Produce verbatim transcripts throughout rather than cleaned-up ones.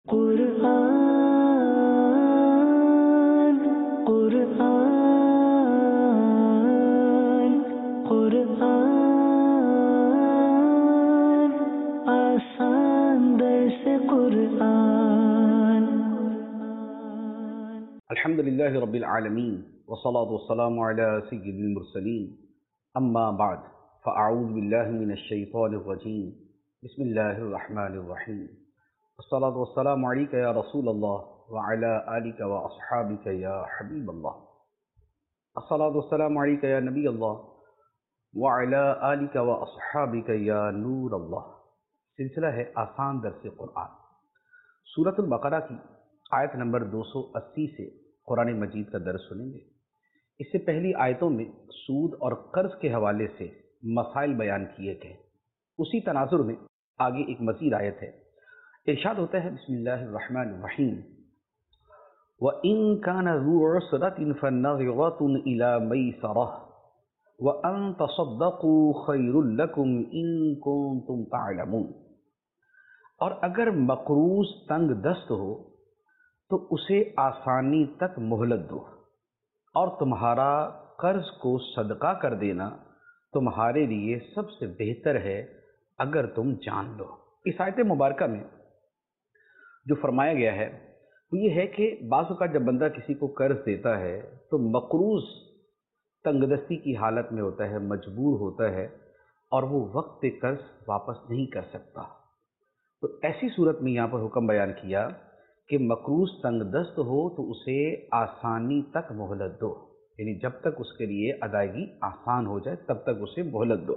قرآن قرآن قرآن آسان درس قرآن. الحمد لله رب العالمين والصلاة والسلام على سيد المرسلين أما بعد فأعوذ بالله من الشيطان الرجيم بسم الله الرحمن الرحيم الصلاة والسلام عليك يا رسول الله وعلى آلك وأصحابك يا حبيب الله الصلاة والسلام عليك يا نبي الله وعلى آلك وأصحابك يا نور الله. سلسلہ ہے آسان درس قرآن. سورۃ البقرہ کی آیت نمبر دو سو اسی سے قرآن مجید کا درس سنیں گے. اس سے پہلی آیتوں میں سود اور قرض کے حوالے سے مسائل بیان کیے گئے. اسی تناظر میں آگے ایک مزید آیت ہے. ارشاد ہوتا ہے بسم اللہ الرحمن الرحیم وَإِن كَانَ ذُو عُسْرَةٍ فَنَظِرَةٌ إِلَى مَيْسَرَةٍ وَأَن تَصَدَّقُوا خَيْرٌ لَكُمْ إِن كُنتُمْ تَعْلَمُونَ. اور اگر مقروض تنگ دست ہو تو اسے آسانی تک مہلت دو، اور تمہارا قرض کو صدقہ کر دینا تمہارے لیے سب سے بہتر ہے اگر تم جان لو. اس آیت مبارکہ میں جو فرمایا گیا ہے وہ یہ ہے کہ بعض اوقات جب بندہ کسی کو قرض دیتا ہے تو مقروض تنگ دستی کی حالت میں ہوتا ہے، مجبور ہوتا ہے اور وہ وقت پہ قرض واپس نہیں کر سکتا. تو ایسی صورت میں یہاں پر حکم بیان کیا کہ مقروض تنگ دست ہو تو اسے آسانی تک مہلت دو، یعنی جب تک اس کے لیے ادائیگی آسان ہو جائے تب تک اسے مہلت دو.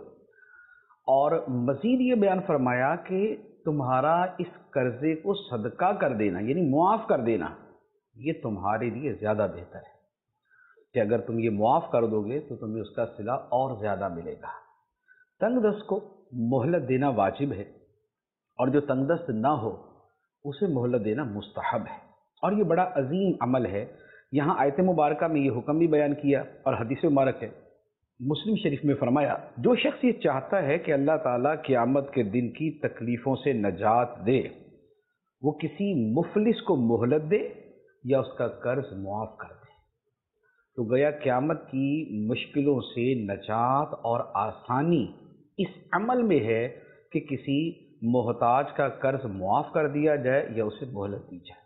اور مزید یہ بیان فرمایا کہ تمہارا اس قرضے کو صدقہ کر دینا یعنی معاف کر دینا یہ تمہارے لیے زیادہ بہتر ہے، کہ اگر تم یہ معاف کر دو گے تو تمہیں اس کا صلہ اور زیادہ ملے گا. تنگ دست کو مہلت دینا واجب ہے، اور جو تنگ دست نہ ہو اسے مہلت دینا مستحب ہے، اور یہ بڑا عظیم عمل ہے. یہاں آیت مبارکہ میں یہ حکم بھی بیان کیا اور حدیث مبارک ہے مسلم شریف میں فرمایا جو شخص یہ چاہتا ہے کہ اللہ تعالیٰ قیامت کے دن کی تکلیفوں سے نجات دے وہ کسی مفلس کو مہلت دے یا اس کا قرض معاف کر دے. تو گویا قیامت کی مشکلوں سے نجات اور آسانی اس عمل میں ہے کہ کسی محتاج کا قرض معاف کر دیا جائے یا اسے مہلت دی جائے.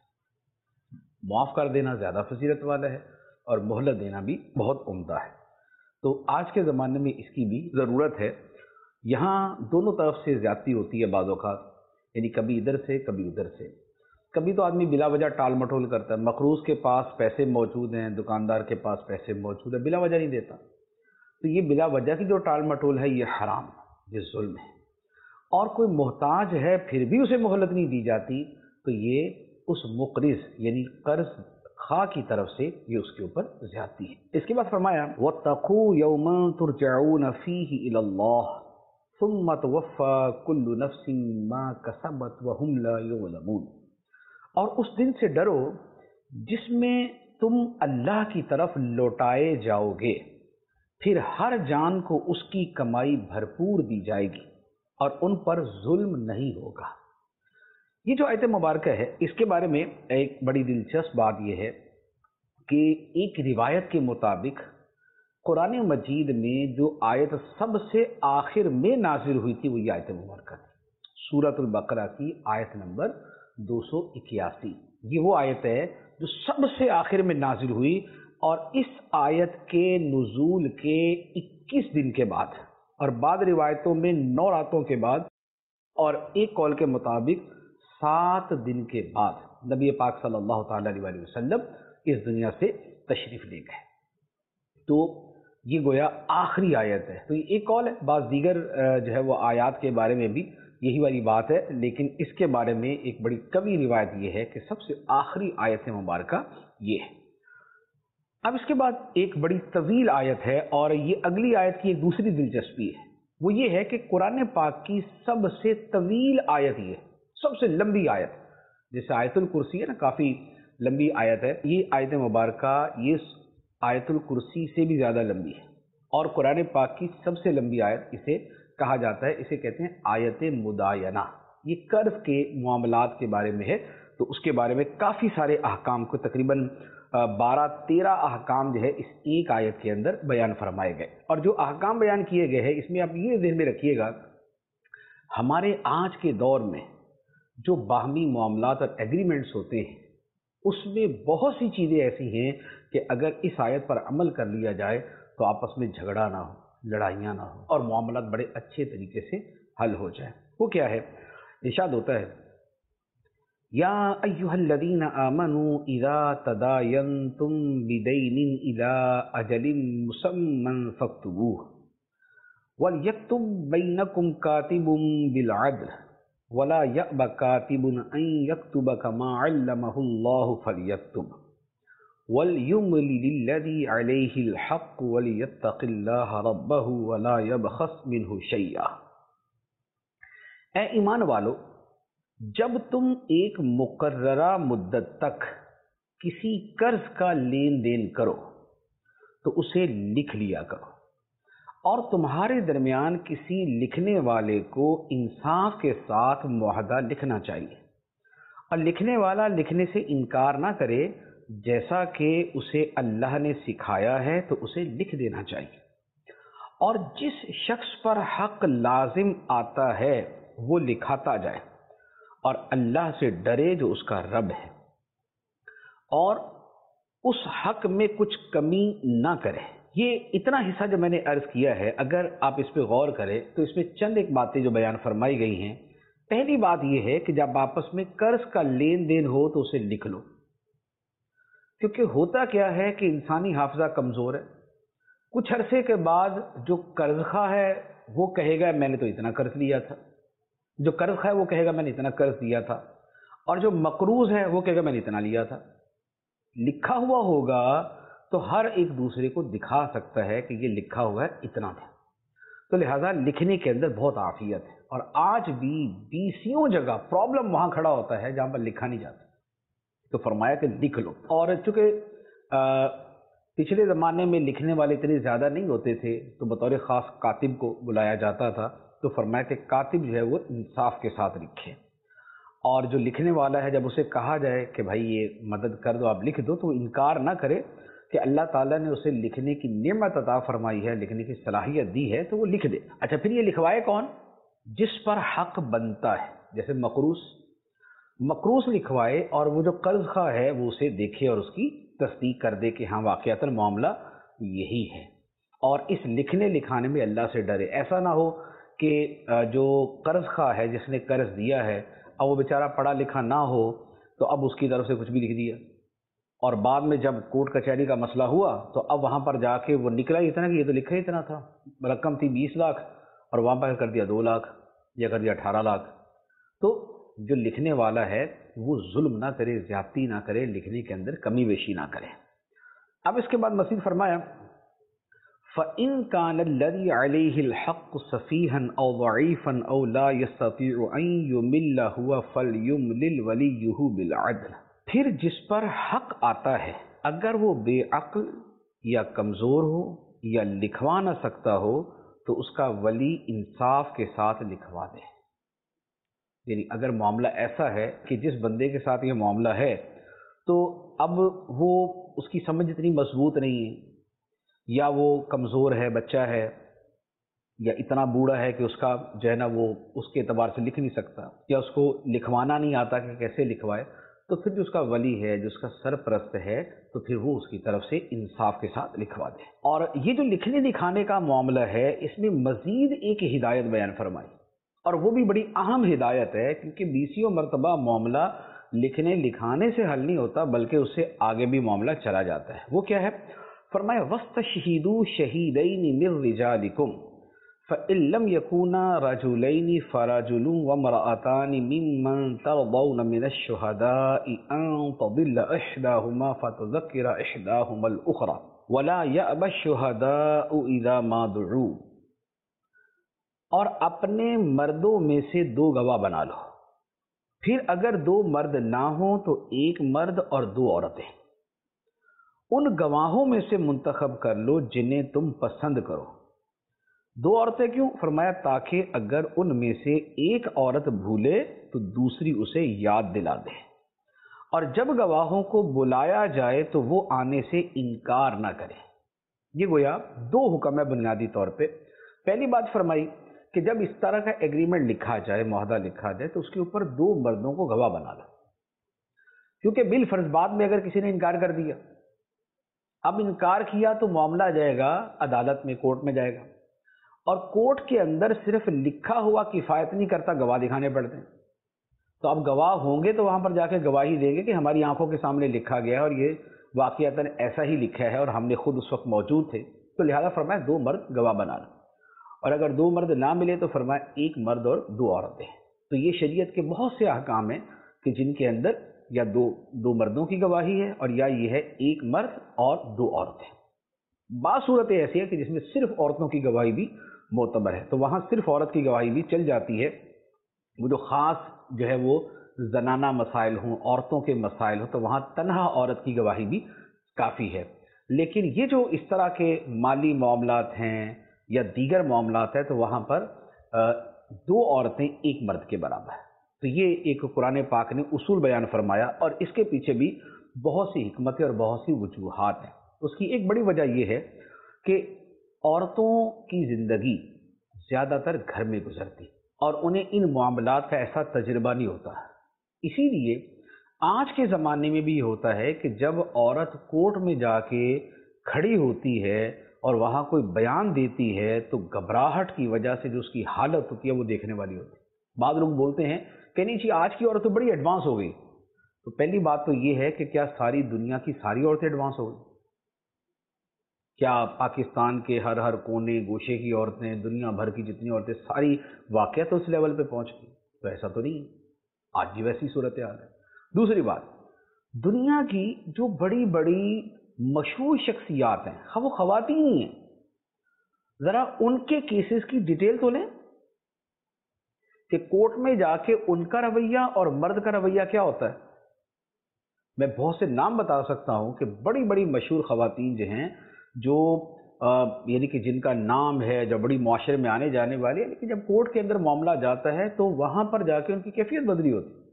معاف کر دینا زیادہ فضیلت والا ہے اور مہلت دینا بھی بہت عمدہ ہے. تو آج کے زمانے میں اس کی بھی ضرورت ہے. یہاں دونوں طرف سے زیادتی ہوتی ہے بعض اوقات، یعنی کبھی ادھر سے کبھی ادھر سے. کبھی تو آدمی بلا وجہ ٹال مٹول کرتا ہے، مقروض کے پاس پیسے موجود ہیں، دکاندار کے پاس پیسے موجود ہیں، بلا وجہ نہیں دیتا. تو یہ بلا وجہ کی جو ٹال مٹول ہے یہ حرام، یہ ظلم ہے. اور کوئی محتاج ہے پھر بھی اسے مہلت نہیں دی جاتی تو یہ اس مقرض یعنی قرض خواہ کی طرف سے یہ اس کے اوپر زیادتی ہے. اس کے بعد فرمایا وَاتَّقُوا يَوْمًا تُرْجَعُونَ فِيهِ إِلَى اللَّهِ ثُمَّ تُوَفَّى كُلُّ نَفْسٍ مَا كَسَبَتْ وَهُمْ لَا يُظْلَمُونَ. اور اس دن سے ڈرو جس میں تم اللہ کی طرف لوٹائے جاؤ گے، پھر ہر جان کو اس کی کمائی بھرپور دی جائے گی اور ان پر ظلم نہیں ہوگا. یہ جو آیت مبارکہ ہے اس کے بارے میں ایک بڑی دلچسپ بات یہ ہے کہ ایک روایت کے مطابق قرآن مجید میں جو آیت سب سے آخر میں نازل ہوئی تھی وہ یہ آیت مبارکہ تھی، سورۃ البقرہ کی آیت نمبر دو سو اکیاسی. یہ وہ آیت ہے جو سب سے آخر میں نازل ہوئی، اور اس آیت کے نزول کے اکیس دن کے بعد اور بعض روایتوں میں نو راتوں کے بعد اور ایک قول کے مطابق سات دن کے بعد نبی پاک صلی اللہ تعالی علیہ وسلم اس دنیا سے تشریف لے گئے. تو یہ گویا آخری آیت ہے. تو یہ ایک قول ہے، بعض دیگر جو ہے وہ آیات کے بارے میں بھی یہی والی بات ہے، لیکن اس کے بارے میں ایک بڑی قوی روایت یہ ہے کہ سب سے آخری آیت مبارکہ یہ ہے. اب اس کے بعد ایک بڑی طویل آیت ہے، اور یہ اگلی آیت کی ایک دوسری دلچسپی ہے وہ یہ ہے کہ قرآن پاک کی سب سے طویل آیت یہ سب سے لمبی آیت، جیسے آیت الکرسی ہے نا کافی لمبی آیت ہے، یہ آیت مبارکہ یہ آیت الکرسی سے بھی زیادہ لمبی ہے، اور قرآن پاک کی سب سے لمبی آیت اسے کہا جاتا ہے. اسے کہتے ہیں آیت مداینہ. یہ قرض کے معاملات کے بارے میں ہے. تو اس کے بارے میں کافی سارے احکام کو تقریباً بارہ تیرہ احکام جو ہے اس ایک آیت کے اندر بیان فرمائے گئے. اور جو احکام بیان کیے گئے ہیں اس میں آپ یہ ذہن میں رکھیے گا، ہمارے آج کے دور میں جو باہمی معاملات اور ایگریمنٹس ہوتے ہیں اس میں بہت سی چیزیں ایسی ہیں کہ اگر اس آیت پر عمل کر لیا جائے تو آپس میں جھگڑا نہ ہو، لڑائیاں نہ ہو اور معاملات بڑے اچھے طریقے سے حل ہو جائیں. وہ کیا ہے؟ ارشاد ہوتا ہے یا ایھا الذین آمنوا اذا تداینتم بدین الی اجل مسمى فاکتبوہ وَلْيَكْتُبْ بَيْنَكُمْ كَاتِبٌ بِالْعَدْلِ وَلَا يَأْبَ كَاتِبٌ أَنْ يَكْتُبَ كَمَا عَلَّمَهُ اللَّهُ فَلْيَكْتُبْ وَلْيُمْلِلِ الَّذِي عَلَيْهِ الْحَقُّ وَلْيَتَّقِ اللَّهَ رَبَّهُ وَلَا يَبْخَسْ مِنْهُ شَيْئًا. اے ایمان والو، جب تم ایک مقررہ مدت تک کسی قرض کا لین دین کرو تو اسے لکھ لیا کرو، اور تمہارے درمیان کسی لکھنے والے کو انصاف کے ساتھ معاہدہ لکھنا چاہیے، اور لکھنے والا لکھنے سے انکار نہ کرے، جیسا کہ اسے اللہ نے سکھایا ہے تو اسے لکھ دینا چاہیے. اور جس شخص پر حق لازم آتا ہے وہ لکھاتا جائے اور اللہ سے ڈرے جو اس کا رب ہے، اور اس حق میں کچھ کمی نہ کرے. یہ اتنا حصہ جو میں نے عرض کیا ہے، اگر آپ اس پہ غور کریں تو اس میں چند ایک باتیں جو بیان فرمائی گئی ہیں. پہلی بات یہ ہے کہ جب آپس میں قرض کا لین دین ہو تو اسے لکھ لو، کیونکہ ہوتا کیا ہے کہ انسانی حافظہ کمزور ہے. کچھ عرصے کے بعد جو قرض خواہ ہے وہ کہے گا میں نے تو اتنا قرض لیا تھا، جو قرض خواہ ہے وہ کہے گا میں نے اتنا قرض دیا تھا، اور جو مقروض ہے وہ کہے گا میں نے اتنا لیا تھا. لکھا ہوا ہوگا تو ہر ایک دوسرے کو دکھا سکتا ہے کہ یہ لکھا ہوا ہے اتنا تھا. تو لہٰذا لکھنے کے اندر بہت عافیت ہے، اور آج بھی بیسیوں جگہ پرابلم وہاں کھڑا ہوتا ہے جہاں پر لکھا نہیں جاتا. تو فرمایا کہ لکھ لو. اور چونکہ پچھلے زمانے میں لکھنے والے اتنے زیادہ نہیں ہوتے تھے تو بطور خاص کاتب کو بلایا جاتا تھا، تو فرمایا کہ کاتب جو ہے وہ انصاف کے ساتھ لکھے، اور جو لکھنے والا ہے جب اسے کہا جائے کہ بھائی یہ مدد کر دو، آپ لکھ دو، تو وہ انکار نہ کرے کہ اللہ تعالیٰ نے اسے لکھنے کی نعمت عطا فرمائی ہے، لکھنے کی صلاحیت دی ہے، تو وہ لکھ دے. اچھا، پھر یہ لکھوائے کون؟ جس پر حق بنتا ہے. جیسے مقروض مقروض لکھوائے، اور وہ جو قرض خواہ ہے وہ اسے دیکھے اور اس کی تصدیق کر دے کہ ہاں واقعتاً معاملہ یہی ہے، اور اس لکھنے لکھانے میں اللہ سے ڈرے. ایسا نہ ہو کہ جو قرض خواہ ہے جس نے قرض دیا ہے اب وہ بیچارہ پڑھا لکھا نہ ہو تو اب اس کی طرف سے کچھ بھی لکھ دیا، اور بعد میں جب کورٹ کچہری کا مسئلہ ہوا تو اب وہاں پر جا کے وہ نکلا ہی اتنا کہ یہ تو لکھا ہی اتنا تھا، رقم تھی بیس لاکھ اور وہاں پر کر دیا دو لاکھ یا کر دیا اٹھارہ لاکھ. تو جو لکھنے والا ہے وہ ظلم نہ کرے، زیادتی نہ کرے، لکھنے کے اندر کمی بیشی نہ کرے. اب اس کے بعد مزید فرمایا فَإِن كَانَ الَّذِي عَلَيْهِ الْحَقُّ سَفِيهًا أَوْ ضَعِيفًا أَوْ لَا يَسْتَطِيعُ أَن يُمِلَّ هُوَ فَلْيُمْلِلْ وَلِيُّهُ بِالْعَدْلِ. پھر جس پر حق آتا ہے اگر وہ بے عقل یا کمزور ہو یا لکھوا نہ سکتا ہو تو اس کا ولی انصاف کے ساتھ لکھوا دے. یعنی اگر معاملہ ایسا ہے کہ جس بندے کے ساتھ یہ معاملہ ہے تو اب وہ اس کی سمجھ اتنی مضبوط نہیں ہے، یا وہ کمزور ہے، بچہ ہے، یا اتنا بوڑھا ہے کہ اس کا جو ہے نا وہ اس کے اعتبار سے لکھ نہیں سکتا، یا اس کو لکھوانا نہیں آتا کہ کیسے لکھوائے، تو پھر جو اس کا ولی ہے، جو اس کا سرپرست ہے، تو پھر وہ اس کی طرف سے انصاف کے ساتھ لکھوا دے. اور یہ جو لکھنے لکھانے کا معاملہ ہے اس میں مزید ایک ہدایت بیان فرمائی، اور وہ بھی بڑی اہم ہدایت ہے، کیونکہ بیسیوں مرتبہ معاملہ لکھنے لکھانے سے حل نہیں ہوتا بلکہ اس سے آگے بھی معاملہ چلا جاتا ہے. وہ کیا ہے؟ فرمایا وَاسْتَشْهِدُوا شَهِيدَيْنِ مِن رِجَالِكُمْ فَإِن لَّمْ يَكُونَا رَجُلَيْنِ فَرَجُلٌ وَامْرَأَتَانِ مِمَّن تَرْضَوْنَ مِنَ الشُّهَدَاءِ أَن تَضِلَّ إِحْدَاهُمَا فَتُذَكِّرَ إِحْدَاهُمَا الْأُخْرَى وَلَا يَأْبَ الشُّهَدَاءُ إِذَا مَا دُعُوا. اور اپنے مردوں میں سے دو گواہ بنا لو، پھر اگر دو مرد نہ ہوں تو ایک مرد اور دو عورتیں، ان گواہوں میں سے منتخب کر لو جنہیں تم پسند کرو. دو عورتیں کیوں؟ فرمایا تاکہ اگر ان میں سے ایک عورت بھولے تو دوسری اسے یاد دلا دے. اور جب گواہوں کو بلایا جائے تو وہ آنے سے انکار نہ کرے۔ یہ گویا دو حکم ہے بنیادی طور پہ۔ پہلی بات فرمائی کہ جب اس طرح کا ایگریمنٹ لکھا جائے، معاہدہ لکھا جائے، تو اس کے اوپر دو مردوں کو گواہ بنا لو، کیونکہ بالفرض بعد میں اگر کسی نے انکار کر دیا، اب انکار کیا تو معاملہ جائے گا عدالت میں، کورٹ میں جائے گا، اور کورٹ کے اندر صرف لکھا ہوا کفایت نہیں کرتا، گواہ دکھانے پڑتے ہیں۔ تو اب گواہ ہوں گے تو وہاں پر جا کے گواہی دیں گے کہ ہماری آنکھوں کے سامنے لکھا گیا ہے اور یہ واقعتاً ایسا ہی لکھا ہے اور ہم نے خود اس وقت موجود تھے، تو لہذا فرمایا دو مرد گواہ بنا لو، اور اگر دو مرد نہ ملے تو فرمایا ایک مرد اور دو عورتیں۔ تو یہ شریعت کے بہت سے احکام ہیں کہ جن کے اندر یا دو دو مردوں کی گواہی ہے اور یا یہ ہے ایک مرد اور دو عورتیں۔ بعض صورتیں ایسی ہیں کہ جس میں صرف عورتوں کی گواہی بھی معتبر ہے، تو وہاں صرف عورت کی گواہی بھی چل جاتی ہے، وہ جو خاص جو ہے وہ زنانہ مسائل ہوں، عورتوں کے مسائل ہوں، تو وہاں تنہا عورت کی گواہی بھی کافی ہے۔ لیکن یہ جو اس طرح کے مالی معاملات ہیں یا دیگر معاملات ہیں تو وہاں پر دو عورتیں ایک مرد کے برابر ہے۔ تو یہ ایک قرآن پاک نے اصول بیان فرمایا، اور اس کے پیچھے بھی بہت سی حکمتیں اور بہت سی وجوہات ہیں۔ اس کی ایک بڑی وجہ یہ ہے کہ عورتوں کی زندگی زیادہ تر گھر میں گزرتی اور انہیں ان معاملات کا ایسا تجربہ نہیں ہوتا، اسی لیے آج کے زمانے میں بھی یہ ہوتا ہے کہ جب عورت کورٹ میں جا کے کھڑی ہوتی ہے اور وہاں کوئی بیان دیتی ہے تو گھبراہٹ کی وجہ سے جو اس کی حالت ہوتی ہے وہ دیکھنے والی ہوتی ہے۔ بعض لوگ بولتے ہیں کہ نہیں جی آج کی عورت تو بڑی ایڈوانس ہو گئی، تو پہلی بات تو یہ ہے کہ کیا ساری دنیا کی ساری عورتیں ایڈوانس ہو گئی؟ کیا پاکستان کے ہر ہر کونے گوشے کی عورتیں، دنیا بھر کی جتنی عورتیں ساری واقعہ تو اس لیول پہ پہنچ گئی؟ تو ایسا تو نہیں، آج بھی ویسی صورتحال ہے۔ دوسری بات، دنیا کی جو بڑی بڑی مشہور شخصیات ہیں، خواہ وہ خواتین ہی ہیں، ذرا ان کے کیسز کی ڈیٹیل تو لیں کہ کورٹ میں جا کے ان کا رویہ اور مرد کا رویہ کیا ہوتا ہے۔ میں بہت سے نام بتا سکتا ہوں کہ بڑی بڑی مشہور خواتین جو ہیں، جو یعنی کہ جن کا نام ہے، جو بڑی معاشرے میں آنے جانے والی ہے، لیکن جب کورٹ کے اندر معاملہ جاتا ہے تو وہاں پر جا کے ان کی کیفیت بدلی ہوتی ہے۔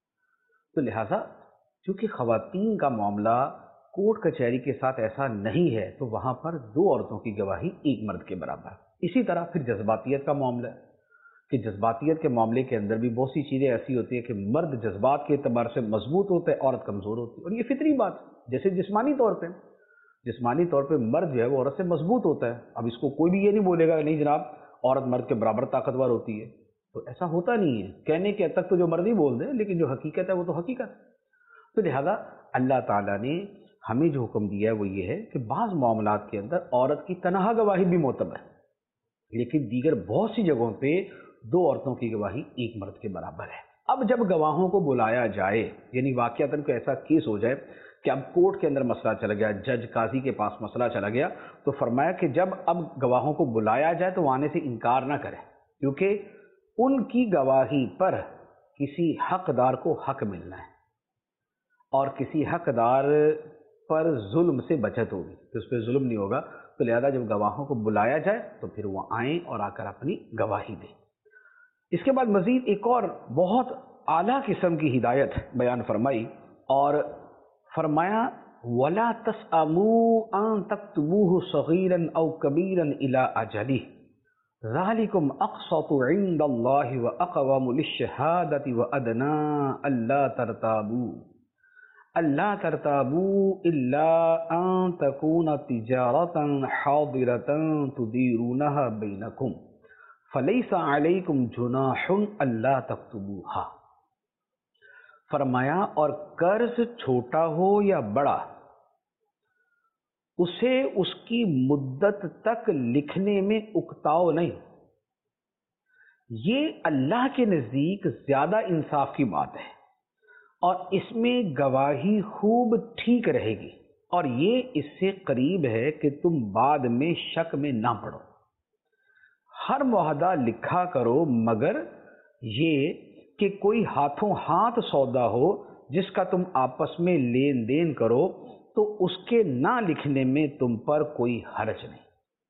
تو لہٰذا چونکہ خواتین کا معاملہ کورٹ کچہری کے ساتھ ایسا نہیں ہے تو وہاں پر دو عورتوں کی گواہی ایک مرد کے برابر ہے۔ اسی طرح پھر جذباتیت کا معاملہ ہے کہ جذباتیت کے معاملے کے اندر بھی بہت سی چیزیں ایسی ہوتی ہیں کہ مرد جذبات کے اعتبار سے مضبوط ہوتا ہے، عورت کمزور ہوتی ہے، اور یہ فطری بات ہے۔ جیسے جسمانی طور پہ جسمانی طور پہ مرد جو ہے وہ عورت سے مضبوط ہوتا ہے، اب اس کو کوئی بھی یہ نہیں بولے گا نہیں جناب عورت مرد کے برابر طاقتور ہوتی ہے، تو ایسا ہوتا نہیں ہے۔ کہنے کے حد تک تو جو مرضی بول دیں، لیکن جو حقیقت ہے وہ تو حقیقت ہے۔ تو لہذا اللہ تعالیٰ نے ہمیں جو حکم دیا ہے وہ یہ ہے کہ بعض معاملات کے اندر عورت کی تنہا گواہی بھی معتبر ہے، لیکن دیگر بہت سی جگہوں پہ دو عورتوں کی گواہی ایک مرد کے برابر ہے۔ اب جب گواہوں کو بلایا جائے، یعنی واقعتاً کوئی ایسا کیس ہو جائے کہ اب کورٹ کے اندر مسئلہ چلا گیا، جج قاضی کے پاس مسئلہ چلا گیا، تو فرمایا کہ جب اب گواہوں کو بلایا جائے تو وہ آنے سے انکار نہ کرے، کیونکہ ان کی گواہی پر کسی حقدار کو حق ملنا ہے اور کسی حقدار پر ظلم سے بچت ہوگی، تو اس پہ ظلم نہیں ہوگا۔ تو لہذا جب گواہوں کو بلایا جائے تو پھر وہ آئیں اور آ کر اپنی گواہی دیں۔ اس کے بعد مزید ایک اور بہت اعلیٰ قسم کی ہدایت بیان فرمائی اور فرمایا وَلَا تَسْأَمُوا أَن تَكْتُبُوهُ صَغِيرًا أَوْ كَبِيرًا إِلَىٰ أَجَلِهِ ذَلِكُمْ أَقْسَطُ عِندَ اللَّهِ وَأَقْوَمُ لِلشَّهَادَةِ وَأَدْنَىٰ أَلَّا تَرْتَابُوا أَلَّا تَرْتَابُوا إِلَّا أَن تَكُونَ تِجَارَةً حَاضِرَةً تُدِيرُونَهَا بَيْنَكُمْ فَلَيْسَ عَلَيْكُمْ جُنَاحٌ أَلَّا تَكْتُبُوهَا۔ فرمایا اور قرض چھوٹا ہو یا بڑا، اسے اس کی مدت تک لکھنے میں اکتاؤ نہیں، یہ اللہ کے نزدیک زیادہ انصاف کی بات ہے، اور اس میں گواہی خوب ٹھیک رہے گی، اور یہ اس سے قریب ہے کہ تم بعد میں شک میں نہ پڑو۔ ہر معاہدہ لکھا کرو مگر یہ کہ کوئی ہاتھوں ہاتھ سودا ہو جس کا تم آپس میں لین دین کرو تو اس کے نہ لکھنے میں تم پر کوئی حرج نہیں۔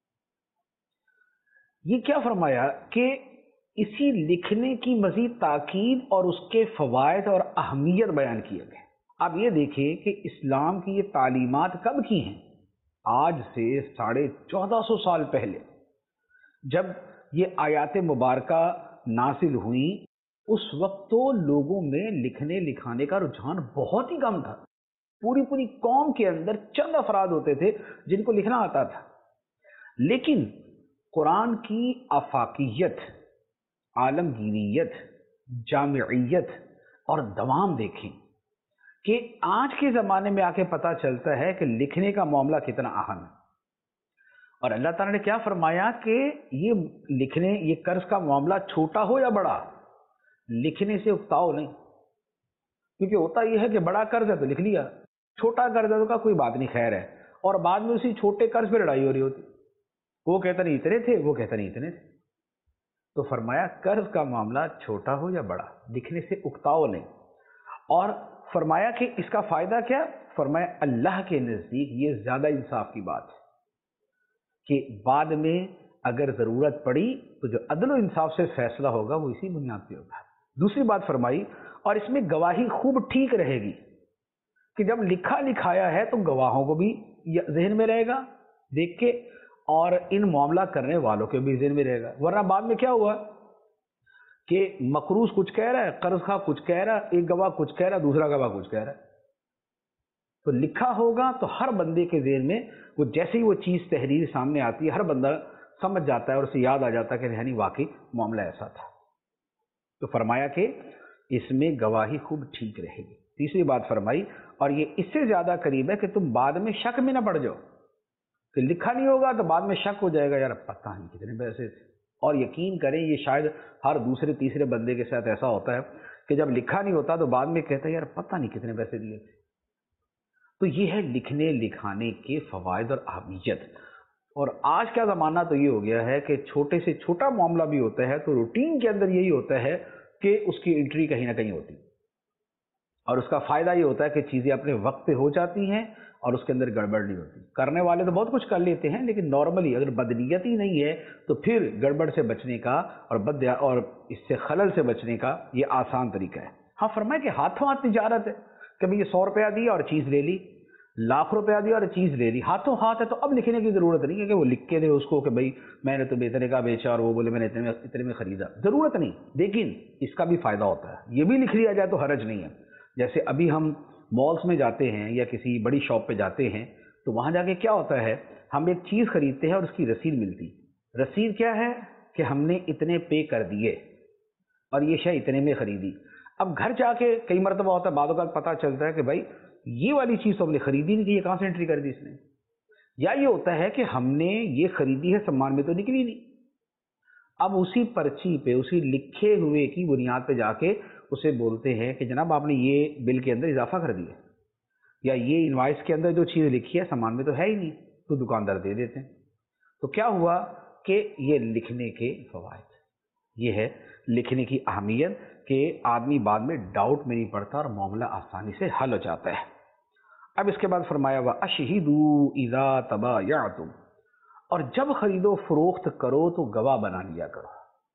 یہ کیا فرمایا کہ اسی لکھنے کی مزید تاکید اور اس کے فوائد اور اہمیت بیان کیے گئے۔ آپ یہ دیکھیں کہ اسلام کی یہ تعلیمات کب کی ہیں؟ آج سے ساڑھے چودہ سو سال پہلے جب یہ آیات مبارکہ نازل ہوئیں، اس وقت تو لوگوں میں لکھنے لکھانے کا رجحان بہت ہی کم تھا۔ پوری پوری قوم کے اندر چند افراد ہوتے تھے جن کو لکھنا آتا تھا، لیکن قرآن کی آفاقیت، عالمگیریت، جامعیت اور دوام دیکھیں کہ آج کے زمانے میں آ کے پتہ چلتا ہے کہ لکھنے کا معاملہ کتنا اہم ہے۔ اور اللہ تعالیٰ نے کیا فرمایا کہ یہ لکھنے یہ قرض کا معاملہ چھوٹا ہو یا بڑا، لکھنے سے اکتاؤ نہیں، کیونکہ ہوتا یہ ہے کہ بڑا قرض ہے تو لکھ لیا، چھوٹا قرض ہے تو کا کوئی بات نہیں، خیر ہے، اور بعد میں اسی چھوٹے قرض پہ لڑائی ہو رہی ہوتی، وہ کہتا نہیں اتنے تھے، وہ کہتا نہیں اتنے تھے۔ تو فرمایا قرض کا معاملہ چھوٹا ہو یا بڑا، لکھنے سے اکتاؤ نہیں۔ اور فرمایا کہ اس کا فائدہ کیا؟ فرمایا اللہ کے نزدیک یہ زیادہ انصاف کی بات ہے کہ بعد میں اگر ضرورت پڑی تو جو عدل و انصاف سے فیصلہ ہوگا وہ اسی بنیاد پہ ہوگا۔ دوسری بات فرمائی، اور اس میں گواہی خوب ٹھیک رہے گی کہ جب لکھا لکھایا ہے تو گواہوں کو بھی ذہن میں رہے گا دیکھ کے، اور ان معاملہ کرنے والوں کے بھی ذہن میں رہے گا۔ ورنہ بعد میں کیا ہوا کہ مقروض کچھ کہہ رہا ہے، قرض خواہ کچھ کہہ رہا ہے، ایک گواہ کچھ کہہ رہا ہے، دوسرا گواہ کچھ کہہ رہا ہے۔ تو لکھا ہوگا تو ہر بندے کے ذہن میں وہ جیسے ہی وہ چیز تحریر سامنے آتی ہے، ہر بندہ سمجھ جاتا ہے اور اسے یاد آ جاتا ہے کہ نہیں واقعی معاملہ ایسا تھا۔ تو فرمایا کہ اس میں گواہی خوب ٹھیک رہے گی۔ تیسری بات فرمائی، اور یہ اس سے زیادہ قریب ہے کہ تم بعد میں شک میں نہ پڑ جاؤ کہ لکھا نہیں ہوگا تو بعد میں شک ہو جائے گا، یار پتہ نہیں کتنے پیسے تھے۔ اور یقین کریں یہ شاید ہر دوسرے تیسرے بندے کے ساتھ ایسا ہوتا ہے کہ جب لکھا نہیں ہوتا تو بعد میں کہتا ہے یار پتہ نہیں کتنے پیسے دیے تھے۔ تو یہ ہے لکھنے لکھانے کے فوائد اور اہمیت۔ اور آج کا زمانہ تو یہ ہو گیا ہے کہ چھوٹے سے چھوٹا معاملہ بھی ہوتا ہے تو روٹین کے اندر یہی ہوتا ہے کہ اس کی انٹری کہیں نہ کہیں ہوتی، اور اس کا فائدہ یہ ہوتا ہے کہ چیزیں اپنے وقت پہ ہو جاتی ہیں اور اس کے اندر گڑبڑ نہیں ہوتی۔ کرنے والے تو بہت کچھ کر لیتے ہیں، لیکن نارملی اگر بدنیت ہی نہیں ہے تو پھر گڑبڑ سے بچنے کا اور بد اور اس سے خلل سے بچنے کا یہ آسان طریقہ ہے۔ ہاں فرمایا کہ ہاتھوں ہاتھ تجارت ہے، کبھی یہ سو روپیہ دیا اور چیز لے لی، لاکھ روپیہ دیا اور چیز لے لی، ہاتھوں ہاتھ ہے تو اب لکھنے کی ضرورت نہیں ہے کہ وہ لکھ کے دے اس کو کہ بھائی میں نے تو اتنے کا بیچا اور وہ بولے میں نے اتنے میں اتنے میں خریدا، ضرورت نہیں۔ لیکن اس کا بھی فائدہ ہوتا ہے، یہ بھی لکھ لیا جائے تو حرج نہیں ہے۔ جیسے ابھی ہم مالز میں جاتے ہیں یا کسی بڑی شاپ پہ جاتے ہیں تو وہاں جا کے کیا ہوتا ہے، ہم ایک چیز خریدتے ہیں اور اس کی رسید ملتی۔ رسید کیا ہے کہ ہم نے اتنے پے کر دیے اور یہ شے اتنے میں خریدی۔ اب گھر جا کے کئی مرتبہ ہوتا ہے، بعد اوقات پتہ چلتا ہے کہ بھائی یہ والی چیز تو ہم نے خریدی نہیں، کہ یہ کہاں سے انٹری کر دی اس نے، یا یہ ہوتا ہے کہ ہم نے یہ خریدی ہے سامان میں تو نکلی نہیں۔ اب اسی پرچی پہ اسی لکھے ہوئے کی بنیاد پہ جا کے اسے بولتے ہیں کہ جناب آپ نے یہ بل کے اندر اضافہ کر دیا، یا یہ انوائس کے اندر جو چیز لکھی ہے سامان میں تو ہے ہی نہیں، تو دکاندار دے دیتے ہیں۔ تو کیا ہوا کہ یہ لکھنے کے فوائد، یہ ہے لکھنے کی اہمیت کہ آدمی بعد میں ڈاؤٹ میں نہیں پڑتا اور معاملہ آسانی سے حل ہو جاتا ہے۔ اب اس کے بعد فرمایا وَأَشْهِدُوا إِذَا تَبَايَعْتُمْ، اور جب خرید و فروخت کرو تو گواہ بنا لیا کرو،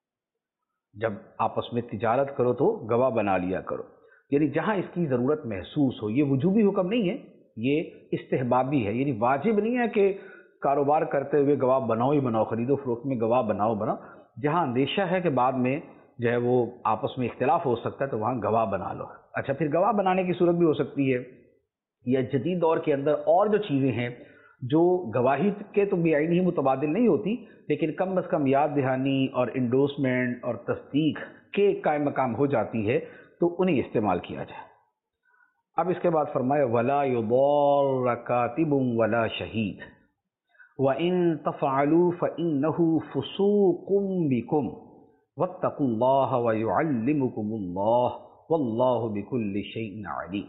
جب آپس میں تجارت کرو تو گواہ بنا لیا کرو، یعنی جہاں اس کی ضرورت محسوس ہو۔ یہ وجوبی حکم نہیں ہے، یہ استحبابی ہے، یعنی واجب نہیں ہے کہ کاروبار کرتے ہوئے گواہ بناؤ ہی بناؤ، خرید و فروخت میں گواہ بناؤ بناؤ جہاں اندیشہ ہے کہ بعد میں جو ہے وہ آپس میں اختلاف ہو سکتا ہے تو وہاں گواہ بنا لو۔ اچھا، پھر گواہ بنانے کی صورت بھی ہو سکتی ہے، یا جدید دور کے اندر اور جو چیزیں ہیں جو گواہی کے تو بعین ہی متبادل نہیں ہوتی، لیکن کم از کم یاد دہانی اور انڈورسمنٹ اور تصدیق کے قائم مقام ہو جاتی ہے تو انہیں استعمال کیا جائے۔ اب اس کے بعد فرمایا وَلَا يُضَارَّ كَاتِبٌ وَلَا شَهِيدٌ وَإِن تَفْعَلُوا فَإِنَّهُ فُسُوقٌ بِكُمْ وَاتَّقُوا اللَّهَ وَيُعَلِّمُكُمُ اللَّهُ وَاللَّهُ بِكُلِّ شَيْءٍ عَلِيمٌ،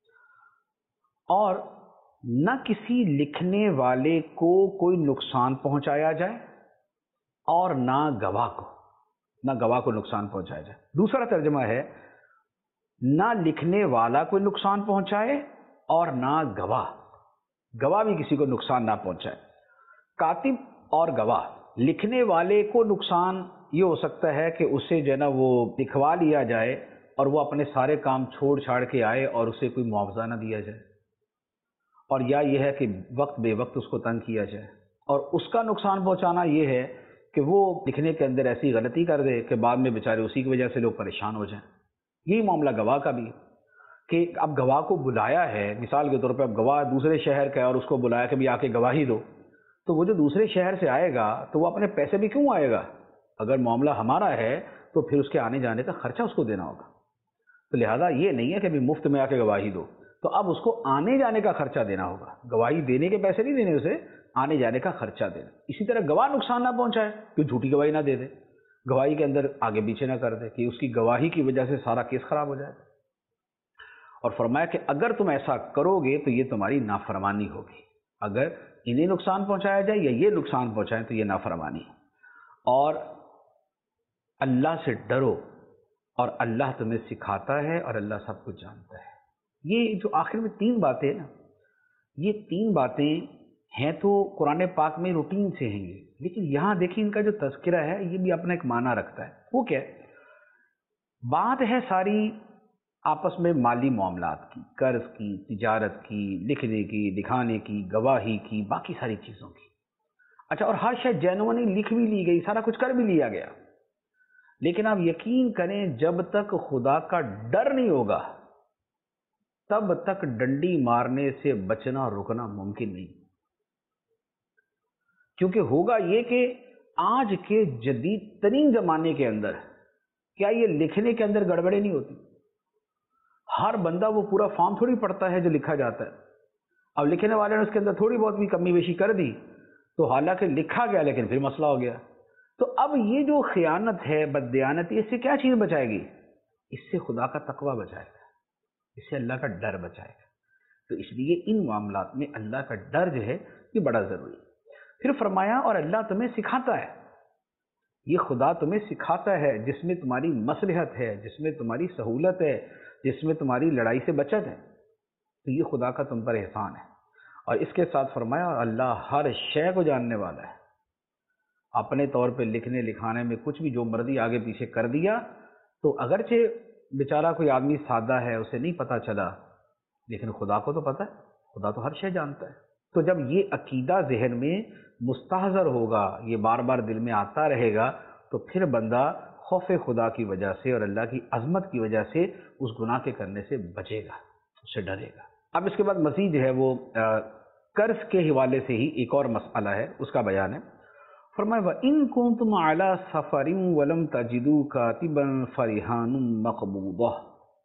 اور نہ کسی لکھنے والے کو کوئی نقصان پہنچایا جائے اور نہ گواہ کو نہ گواہ کو نقصان پہنچایا جائے۔ دوسرا ترجمہ ہے نہ لکھنے والا کوئی نقصان پہنچائے اور نہ گواہ گواہ بھی کسی کو نقصان نہ پہنچائے۔ کاتب اور گواہ، لکھنے والے کو نقصان یہ ہو سکتا ہے کہ اسے جو ہے نا وہ لکھوا لیا جائے اور وہ اپنے سارے کام چھوڑ چھاڑ کے آئے اور اسے کوئی معاوضہ نہ دیا جائے، اور یا یہ ہے کہ وقت بے وقت اس کو تنگ کیا جائے، اور اس کا نقصان پہنچانا یہ ہے کہ وہ لکھنے کے اندر ایسی غلطی کر دے کہ بعد میں بیچارے اسی کی وجہ سے لوگ پریشان ہو جائیں۔ یہی معاملہ گواہ کا بھی ہے کہ اب گواہ کو بلایا ہے، مثال کے طور پہ اب گواہ دوسرے شہر کا ہے اور اس کو بلایا کہ بھی آ کے گواہی دو، تو وہ جو دوسرے شہر سے آئے گا تو وہ اپنے پیسے بھی کیوں آئے گا؟ اگر معاملہ ہمارا ہے تو پھر اس کے آنے جانے کا خرچہ اس کو دینا ہوگا۔ تو لہٰذا یہ نہیں ہے کہ بھی مفت میں آ کے گواہی دو، تو اب اس کو آنے جانے کا خرچہ دینا ہوگا، گواہی دینے کے پیسے نہیں دینے، اسے آنے جانے کا خرچہ دینا۔ اسی طرح گواہ نقصان نہ پہنچائے کہ جھوٹی گواہی نہ دے دے، گواہی کے اندر آگے پیچھے نہ کر دے کہ اس کی گواہی کی وجہ سے سارا کیس خراب ہو جائے۔ اور فرمایا کہ اگر تم ایسا کرو گے تو یہ تمہاری نافرمانی ہوگی، اگر انہیں نقصان پہنچایا جائے یا یہ نقصان پہنچائیں تو یہ نافرمانی ہے۔ اور اللہ سے ڈرو، اور اللہ تمہیں سکھاتا ہے، اور اللہ سب کچھ جانتا ہے۔ یہ جو آخر میں تین باتیں نا، یہ تین باتیں ہیں تو قرآن پاک میں روٹین سے ہیں یہ، لیکن یہاں دیکھیں ان کا جو تذکرہ ہے یہ بھی اپنا ایک معنی رکھتا ہے۔ وہ کیا ہے؟ بات ہے ساری آپس میں مالی معاملات کی، قرض کی، تجارت کی، لکھنے کی، دکھانے کی، گواہی کی، باقی ساری چیزوں کی۔ اچھا، اور ہر شے جینوئنلی لکھ بھی لی گئی، سارا کچھ کر بھی لیا گیا، لیکن آپ یقین کریں جب تک خدا کا ڈر نہیں ہوگا تب تک ڈنڈی مارنے سے بچنا اور رکنا ممکن نہیں، کیونکہ ہوگا یہ کہ آج کے جدید ترین زمانے کے اندر کیا یہ لکھنے کے اندر گڑبڑیں نہیں ہوتی؟ ہر بندہ وہ پورا فارم تھوڑی پڑھتا ہے جو لکھا جاتا ہے، اب لکھنے والے نے اس کے اندر تھوڑی بہت بھی کمی بیشی کر دی تو حالانکہ لکھا گیا لیکن پھر مسئلہ ہو گیا۔ تو اب یہ جو خیانت ہے، بددیانتی، اس سے کیا چیز بچائے گی؟ اس سے خدا کا تقوی بچائے گا، اس سے اللہ کا ڈر بچائے گا۔ تو اس لیے ان معاملات میں اللہ کا ڈر جو ہے یہ بڑا ضروری ہے۔ پھر فرمایا اور اللہ تمہیں سکھاتا ہے، یہ خدا تمہیں سکھاتا ہے جس میں تمہاری مصلحت ہے، جس میں تمہاری سہولت ہے، جس میں تمہاری لڑائی سے بچت ہے، تو یہ خدا کا تم پر احسان ہے۔ اور اس کے ساتھ فرمایا اللہ ہر شے کو جاننے والا ہے۔ اپنے طور پہ لکھنے لکھانے میں کچھ بھی جو مرضی آگے پیچھے کر دیا تو اگرچہ بیچارہ کوئی آدمی سادہ ہے اسے نہیں پتہ چلا، لیکن خدا کو تو پتہ ہے، خدا تو ہر شے جانتا ہے۔ تو جب یہ عقیدہ ذہن میں مستحضر ہوگا، یہ بار بار دل میں آتا رہے گا، تو پھر بندہ خوف خدا کی وجہ سے اور اللہ کی عظمت کی وجہ سے اس گناہ کے کرنے سے بچے گا، اس سے ڈرے گا۔ اب اس کے بعد مزید جو ہے وہ قرض کے حوالے سے ہی ایک اور مسئلہ ہے، اس کا بیان ہے۔ فرمایا وَإِن كُنتُمْ عَلَى سَفَرٍ وَلَمْ تَجِدُوا كَاتِبًا فَرِهَانٌ مَقْبُوضَةٌ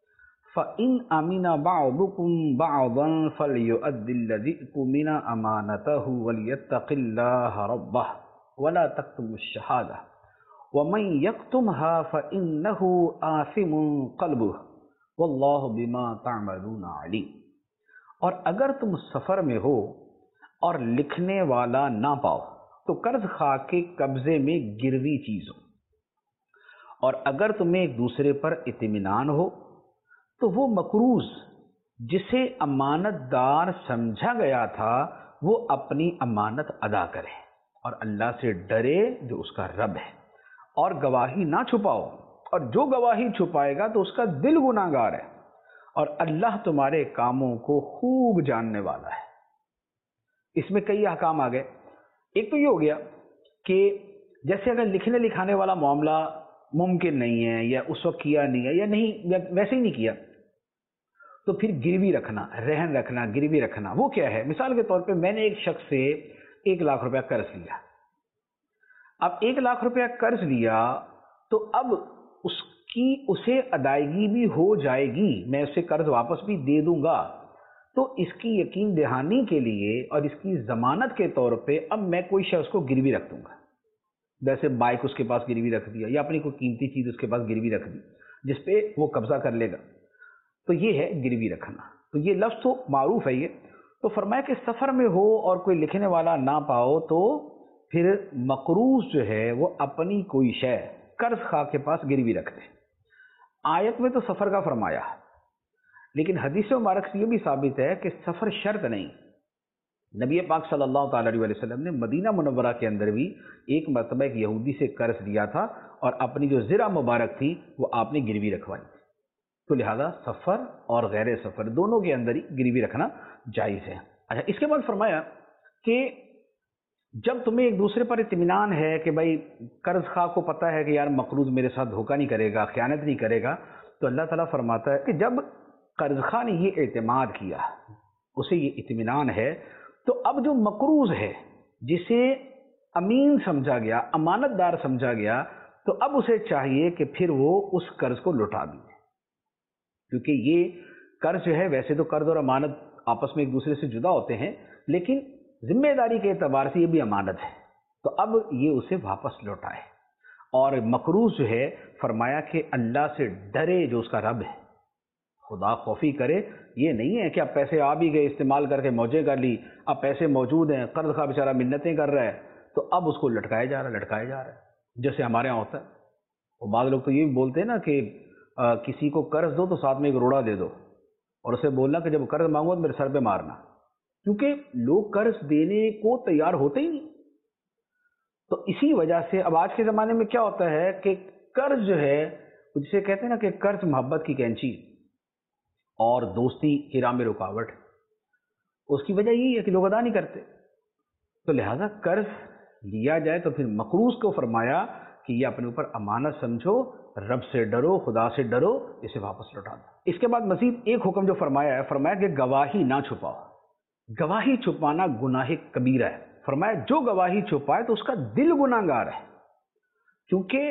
فَإِنْ أَمِنَ بَعْضُكُمْ بَعْضًا فَلْيُؤَدِّ الَّذِي اؤْتُمِنَ أَمَانَتَهُ وَلْيَتَّقِ اللَّهَ رَبَّهُ وَلَا تَكْتُمُوا الشَّهَادَةَ وَمَنْ يَكْتُمْهَا فَإِنَّهُ آثِمٌ قَلْبُهُ وَاللَّهُ بِمَا تَعْمَلُونَ عَلِيمٌ۔ اور اگر تم سفر میں ہو اور لکھنے والا نہ پاؤ تو قرض خواہ کے قبضے میں گروی چیز ہو، اور اگر تمہیں ایک دوسرے پر اطمینان ہو تو وہ مقروض جسے امانت دار سمجھا گیا تھا وہ اپنی امانت ادا کرے اور اللہ سے ڈرے جو اس کا رب ہے، اور گواہی نہ چھپاؤ، اور جو گواہی چھپائے گا تو اس کا دل گناہ گار ہے، اور اللہ تمہارے کاموں کو خوب جاننے والا ہے۔ اس میں کئی احکام آ گئے۔ ایک تو یہ ہو گیا کہ جیسے اگر لکھنے لکھانے والا معاملہ ممکن نہیں ہے یا اس وقت کیا نہیں ہے یا نہیں یا ویسے ہی نہیں کیا تو پھر گروی رکھنا، رہن رکھنا، گروی رکھنا وہ کیا ہے؟ مثال کے طور پہ میں نے ایک شخص سے ایک لاکھ روپیہ قرض لیا، اب ایک لاکھ روپیہ قرض لیا تو اب اس کی اسے ادائیگی بھی ہو جائے گی، میں اسے قرض واپس بھی دے دوں گا، تو اس کی یقین دہانی کے لیے اور اس کی ضمانت کے طور پہ اب میں کوئی شخص کو گروی رکھ دوں گا، جیسے بائک اس کے پاس گروی رکھ دیا یا اپنی کوئی قیمتی چیز اس کے پاس گروی رکھ دی جس پہ وہ قبضہ کر لے گا، تو یہ ہے گروی رکھنا۔ تو یہ لفظ تو معروف ہے۔ یہ تو فرمایا کہ سفر میں ہو اور کوئی لکھنے والا نہ پاؤ تو پھر مقروض جو ہے وہ اپنی کوئی شے قرض خواہ کے پاس گروی رکھ دے۔ آیت میں تو سفر کا فرمایا، لیکن حدیث مبارک سے یہ بھی ثابت ہے کہ سفر شرط نہیں۔ نبی پاک صلی اللہ تعالیٰ علیہ وسلم نے مدینہ منورہ کے اندر بھی ایک مرتبہ ایک یہودی سے قرض لیا تھا اور اپنی جو زرہ مبارک تھی وہ آپ نے گروی رکھوائی تھی۔ تو لہذا سفر اور غیر سفر دونوں کے اندر ہی گروی رکھنا جائز ہے۔ اچھا، اس کے بعد فرمایا کہ جب تمہیں ایک دوسرے پر اطمینان ہے کہ بھائی قرض خواہ کو پتہ ہے کہ یار مقروض میرے ساتھ دھوکہ نہیں کرے گا، خیانت نہیں کرے گا، تو اللہ تعالیٰ فرماتا ہے کہ جب قرض خواہ نے یہ اعتماد کیا، اسے یہ اطمینان ہے، تو اب جو مقروض ہے جسے امین سمجھا گیا، امانت دار سمجھا گیا، تو اب اسے چاہیے کہ پھر وہ اس قرض کو لوٹا دے، کیونکہ یہ قرض جو ہے، ویسے تو قرض اور امانت آپس میں ایک دوسرے سے جدا ہوتے ہیں، لیکن ذمہ داری کے اعتبار سے یہ بھی امانت ہے، تو اب یہ اسے واپس لوٹائے۔ اور مقروض جو ہے فرمایا کہ اللہ سے ڈرے جو اس کا رب ہے، خدا خوفی کرے۔ یہ نہیں ہے کہ اب پیسے آ بھی گئے، استعمال کر کے موجیں کر لی، اب پیسے موجود ہیں، قرض خواہ بیچارہ منتیں کر رہا ہے، تو اب اس کو لٹکایا جا رہا ہے لٹکایا جا رہا ہے جیسے ہمارے یہاں ہوتا ہے۔ اور بعض لوگ تو یہ بھی بولتے ہیں نا کہ آ, کسی کو قرض دو تو ساتھ میں ایک روڑا دے دو، اور اسے بولنا کہ جب قرض مانگو تو میرے سر پہ مارنا، کیونکہ لوگ قرض دینے کو تیار ہوتے ہی نہیں۔ تو اسی وجہ سے اب آج کے زمانے میں کیا ہوتا ہے کہ قرض جو ہے، جسے کہتے ہیں نا کہ قرض محبت کی کینچی اور دوستی کی راہ میں رکاوٹ، اس کی وجہ یہی ہے کہ لوگ ادا نہیں کرتے۔ تو لہذا قرض لیا جائے تو پھر مقروض کو فرمایا کہ یہ اپنے اوپر امانت سمجھو، رب سے ڈرو، خدا سے ڈرو، اسے واپس لوٹا دو۔ اس کے بعد مزید ایک حکم جو فرمایا ہے، فرمایا کہ گواہی نہ چھپاؤ۔ گواہی چھپانا گناہ کبیرہ ہے۔ فرمایا جو گواہی چھپائے تو اس کا دل گناہ گار ہے، کیونکہ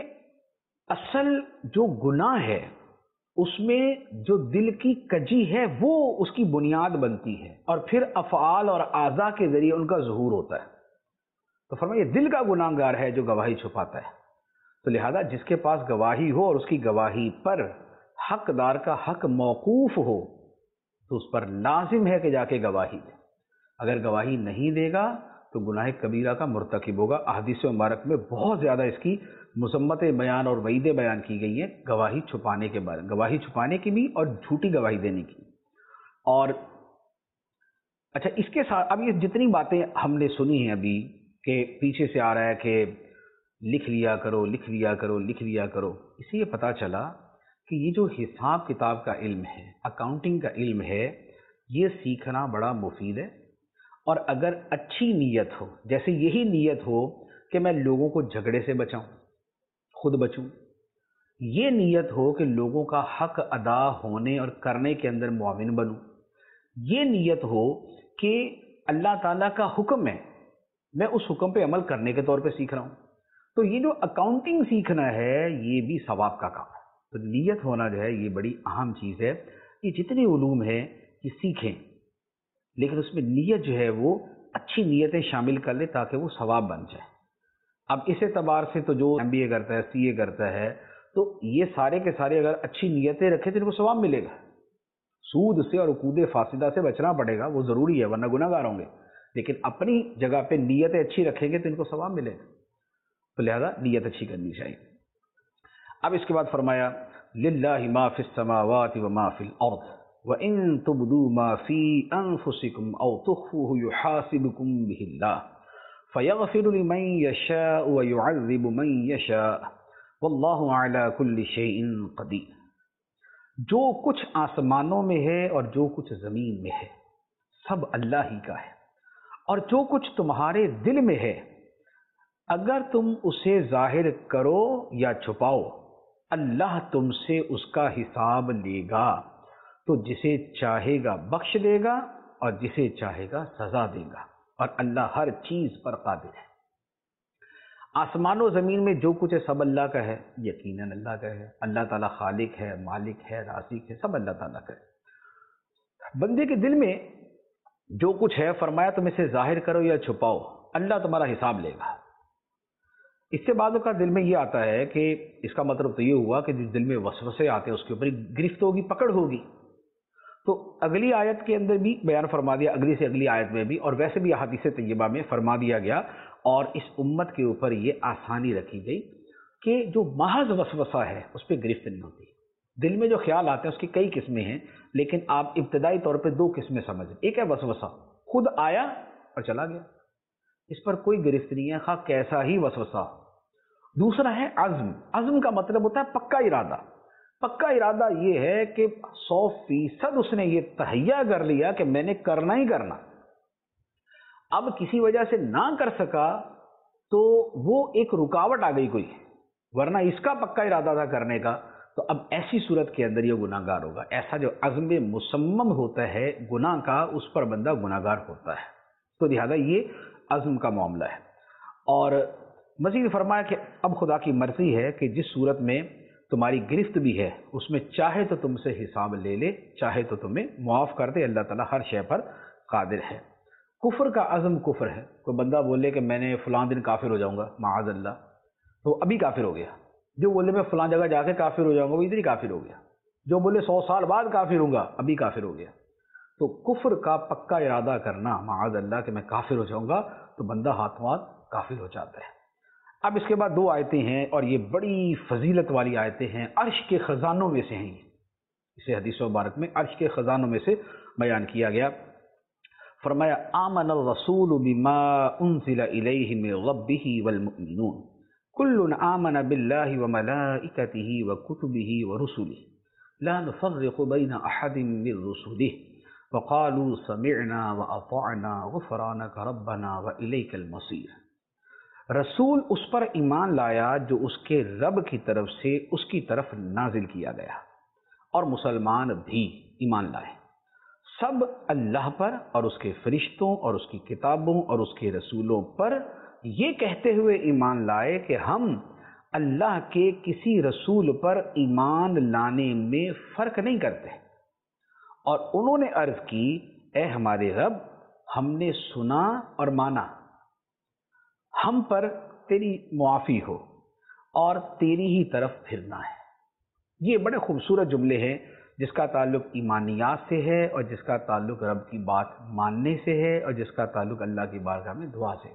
اصل جو گناہ ہے اس میں جو دل کی کجی ہے وہ اس کی بنیاد بنتی ہے، اور پھر افعال اور اعضاء کے ذریعے ان کا ظہور ہوتا ہے۔ تو فرمایا دل کا گناہ گار ہے جو گواہی چھپاتا ہے۔ تو لہذا جس کے پاس گواہی ہو اور اس کی گواہی پر حقدار کا حق موقوف ہو تو اس پر لازم ہے کہ جا کے گواہی دے۔ اگر گواہی نہیں دے گا تو گناہ کبیرہ کا مرتکب ہوگا۔ احادیث مبارک میں بہت زیادہ اس کی مذمت بیان اور وعیدیں بیان کی گئی ہیں گواہی چھپانے کے بارے میں، گواہی چھپانے کی بھی اور جھوٹی گواہی دینے کی۔ اور اچھا، اس کے ساتھ اب یہ جتنی باتیں ہم نے سنی ہیں ابھی کہ پیچھے سے آ رہا ہے کہ لکھ لیا کرو لکھ لیا کرو لکھ لیا کرو، اس سے یہ پتہ چلا کہ یہ جو حساب کتاب کا علم ہے، اکاؤنٹنگ کا علم ہے، یہ سیکھنا بڑا مفید ہے۔ اور اگر اچھی نیت ہو، جیسے یہی نیت ہو کہ میں لوگوں کو جھگڑے سے بچاؤں، خود بچوں، یہ نیت ہو کہ لوگوں کا حق ادا ہونے اور کرنے کے اندر معاون بنوں، یہ نیت ہو کہ اللہ تعالیٰ کا حکم ہے، میں اس حکم پہ عمل کرنے کے طور پہ سیکھ رہا ہوں، تو یہ جو اکاؤنٹنگ سیکھنا ہے یہ بھی ثواب کا کام ہے۔ تو نیت ہونا جو ہے یہ بڑی اہم چیز ہے۔ یہ جتنے علوم ہیں یہ سیکھیں، لیکن اس میں نیت جو ہے وہ اچھی نیتیں شامل کر لے تاکہ وہ ثواب بن جائے۔ اب اس اعتبار سے تو جو ایم بی اے کرتا ہے، سی اے کرتا ہے، تو یہ سارے کے سارے اگر اچھی نیتیں رکھے تو ان کو ثواب ملے گا۔ سود سے اور عقود فاسدہ سے بچنا پڑے گا، وہ ضروری ہے، ورنہ گناہ گار ہوں گے، لیکن اپنی جگہ پہ نیتیں اچھی رکھیں گے تو ان کو ثواب ملے گا۔ تو لہذا نیت اچھی کرنی چاہیے۔ اب اس کے بعد فرمایا للہ ما فی السماوات وما فی الارض وَإِن تُبْدُوا مَا فِي أَنفُسِكُمْ أَوْ تُخْفُوهُ يُحَاسِبْكُمْ بِهِ اللَّهُ فَيَغْفِرُ لِمَن يَشَاءُ وَيُعَذِّبُ مَن يَشَاءُ وَاللَّهُ عَلَى كُلِّ شَيْءٍ قَدِيرٌ۔ جو کچھ آسمانوں میں ہے اور جو کچھ زمین میں ہے سب اللہ ہی کا ہے، اور جو کچھ تمہارے دل میں ہے اگر تم اسے ظاہر کرو یا چھپاؤ اللہ تم سے اس کا حساب لے گا، تو جسے چاہے گا بخش دے گا اور جسے چاہے گا سزا دے گا، اور اللہ ہر چیز پر قادر ہے۔ آسمان و زمین میں جو کچھ ہے سب اللہ کا ہے، یقیناً اللہ کا ہے۔ اللہ تعالیٰ خالق ہے، مالک ہے، رازق ہے، سب اللہ تعالیٰ کا ہے۔ بندے کے دل میں جو کچھ ہے فرمایا تم اسے ظاہر کرو یا چھپاؤ اللہ تمہارا حساب لے گا۔ اس سے بعد کا دل میں یہ آتا ہے کہ اس کا مطلب تو یہ ہوا کہ جس دل میں وسوسے آتے ہیں اس کے اوپر گرفت ہوگی، پکڑ ہوگی۔ تو اگلی آیت کے اندر بھی بیان فرما دیا، اگلی سے اگلی آیت میں بھی، اور ویسے بھی احادیث طیبہ میں فرما دیا گیا، اور اس امت کے اوپر یہ آسانی رکھی گئی کہ جو محض وسوسہ ہے اس پہ گرفت نہیں ہوتی۔ دل میں جو خیال آتے ہیں اس کی کئی قسمیں ہیں، لیکن آپ ابتدائی طور پہ دو قسمیں سمجھیں۔ ایک ہے وسوسہ، خود آیا اور چلا گیا، اس پر کوئی گرفت نہیں ہے خواہ کیسا ہی وسوسہ۔ دوسرا ہے عزم۔ عزم کا مطلب ہوتا ہے پکا ارادہ، پکا ارادہ یہ ہے کہ سو فیصد اس نے یہ تہیا کر لیا کہ میں نے کرنا ہی کرنا. اب کسی وجہ سے نہ کر سکا تو وہ ایک رکاوٹ آ گئی کوئی، ورنہ اس کا پکا ارادہ تھا کرنے کا. تو اب ایسی صورت کے اندر یہ گناہ گار ہوگا. ایسا جو عزم مصمم ہوتا ہے گناہ کا، اس پر بندہ گناہ گار ہوتا ہے. تو لہذا یہ عزم کا معاملہ ہے. اور مزید فرمایا کہ اب خدا کی مرضی ہے کہ جس صورت میں تمہاری گرفت بھی ہے اس میں چاہے تو تم سے حساب لے لے، چاہے تو تمہیں معاف کر دے. اللہ تعالیٰ ہر شے پر قادر ہے. کفر کا عزم کفر ہے. کوئی بندہ بولے کہ میں نے فلاں دن کافر ہو جاؤں گا معاذ اللہ، تو ابھی کافر ہو گیا. جو بولے میں فلاں جگہ جا کے کافر ہو جاؤں گا وہ ادھر ہی کافر ہو گیا. جو بولے سو سال بعد کافر ہوں گا ابھی کافر ہو گیا. تو کفر کا پکا ارادہ کرنا معاذ اللہ کہ میں کافر ہو جاؤں گا تو بندہ ہاتھوں ہاتھ کافر ہو جاتا ہے. اب اس کے بعد دو آیتیں ہیں اور یہ بڑی فضیلت والی آیتیں ہیں، عرش کے خزانوں میں سے ہیں. اسے حدیث مبارک میں عرش کے خزانوں میں سے بیان کیا گیا. فرمایا آمن الرسول بما انزل الیہ من ربہ والمؤمنون کل آمن باللہ وملائکتہ وکتبہ ورسلہ لا نفرق بین احد من رسلہ وقالوا سمعنا واطعنا غفرانک ربنا والیک المصیر. رسول اس پر ایمان لایا جو اس کے رب کی طرف سے اس کی طرف نازل کیا گیا، اور مسلمان بھی ایمان لائے. سب اللہ پر اور اس کے فرشتوں اور اس کی کتابوں اور اس کے رسولوں پر یہ کہتے ہوئے ایمان لائے کہ ہم اللہ کے کسی رسول پر ایمان لانے میں فرق نہیں کرتے. اور انہوں نے عرض کی اے ہمارے رب، ہم نے سنا اور مانا، ہم پر تیری معافی ہو اور تیری ہی طرف پھرنا ہے. یہ بڑے خوبصورت جملے ہیں جس کا تعلق ایمانیات سے ہے اور جس کا تعلق رب کی بات ماننے سے ہے اور جس کا تعلق اللہ کی بارگاہ میں دعا سے.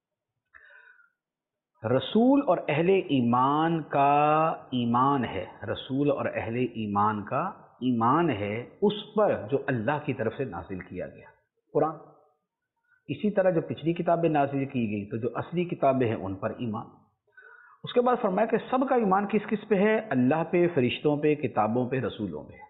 رسول اور اہل ایمان کا ایمان ہے، رسول اور اہل ایمان کا ایمان ہے اس پر جو اللہ کی طرف سے نازل کیا گیا قرآن. اسی طرح جو پچھلی کتابیں نازل کی گئی تو جو اصلی کتابیں ہیں ان پر ایمان. اس کے بعد فرمایا کہ سب کا ایمان کس کس پہ ہے؟ اللہ پہ، فرشتوں پہ، کتابوں پہ، رسولوں پہ.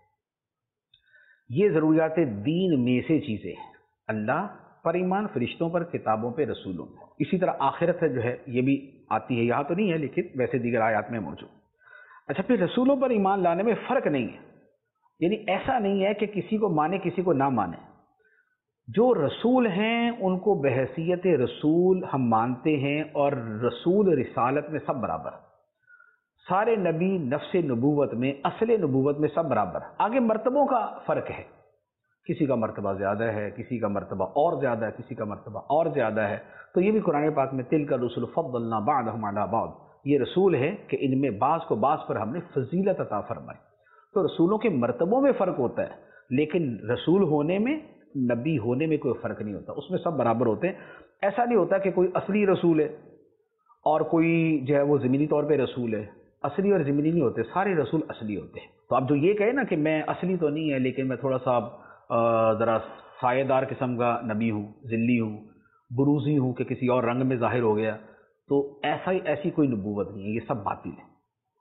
یہ ضروریات دین میں سے چیزیں ہیں، اللہ پر ایمان، فرشتوں پر، کتابوں پہ، رسولوں پہ. اسی طرح آخرت ہے جو ہے یہ بھی آتی ہے، یہاں تو نہیں ہے لیکن ویسے دیگر آیات میں موجود. اچھا، پھر رسولوں پر ایمان لانے میں فرق نہیں ہے، یعنی ایسا نہیں ہے کہ کسی کو مانے کسی کو نہ مانے. جو رسول ہیں ان کو بحیثیت رسول ہم مانتے ہیں، اور رسول رسالت میں سب برابر. سارے نبی نفس نبوت میں، اصل نبوت میں سب برابر. آگے مرتبوں کا فرق ہے، کسی کا مرتبہ زیادہ ہے، کسی کا مرتبہ اور زیادہ ہے، کسی کا مرتبہ اور زیادہ ہے. تو یہ بھی قرآن پاک میں تلک الرسل فضلنا بعضهم علی بعض، یہ رسول ہے کہ ان میں بعض کو بعض پر ہم نے فضیلت عطا فرمائی. تو رسولوں کے مرتبوں میں فرق ہوتا ہے، لیکن رسول ہونے میں، نبی ہونے میں کوئی فرق نہیں ہوتا، اس میں سب برابر ہوتے ہیں. ایسا نہیں ہوتا کہ کوئی اصلی رسول ہے اور کوئی جو ہے وہ زمینی طور پہ رسول ہے. اصلی اور زمینی نہیں ہوتے، سارے رسول اصلی ہوتے ہیں. تو اب جو یہ کہے نا کہ میں اصلی تو نہیں ہے لیکن میں تھوڑا سا ذرا سایہ دار قسم کا نبی ہوں، ذلی ہوں، بروزی ہوں کہ کسی اور رنگ میں ظاہر ہو گیا، تو ایسا ہی ایسی کوئی نبوت نہیں ہے، یہ سب باطل ہے.